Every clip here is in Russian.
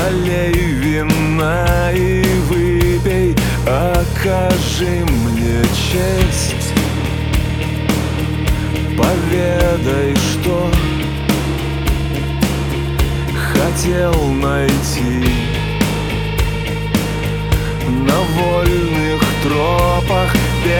Налей вина и выпей, окажи мне честь. Поведай, что хотел найти на вольных тропах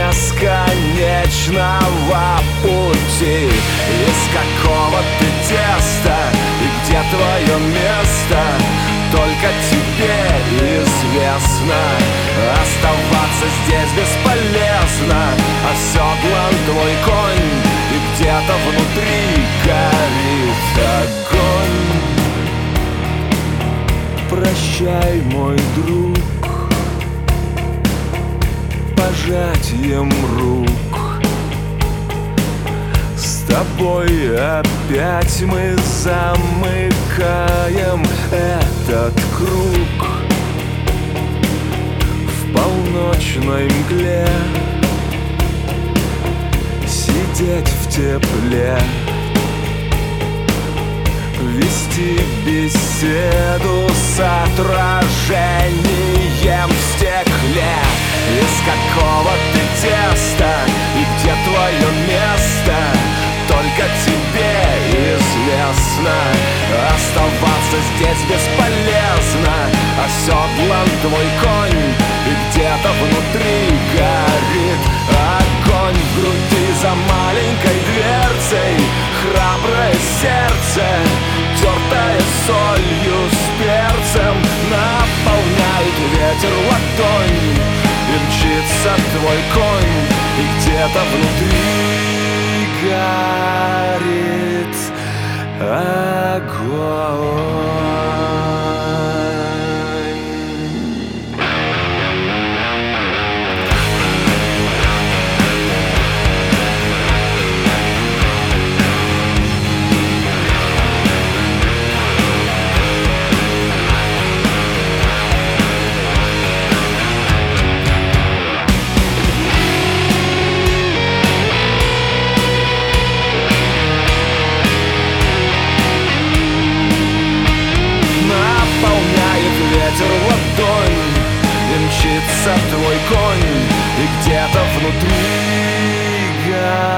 бесконечного пути. Из какого ты теста и где твое место, только тебе известно. Оставаться здесь бесполезно, оседлан твой конь, и где-то внутри горит огонь. Прощай, мой друг, пожатием рук. С тобой опять мы замыкаем этот круг. В полночной мгле сидеть в тепле, вести беседу с отражением в стекле. Из какого ты теста и где твое место, только тебе известно. Оставаться здесь бесполезно, оседлан твой конь, и где-то внутри горит огонь. В груди за маленькой дверцей храброе сердце, тертое солью с перцем, наполняет ветер ладонь, и мчится твой конь, и где-то внутри горит огонь. Ветер ладонь, и мчится твой конь, и где-то внутри горит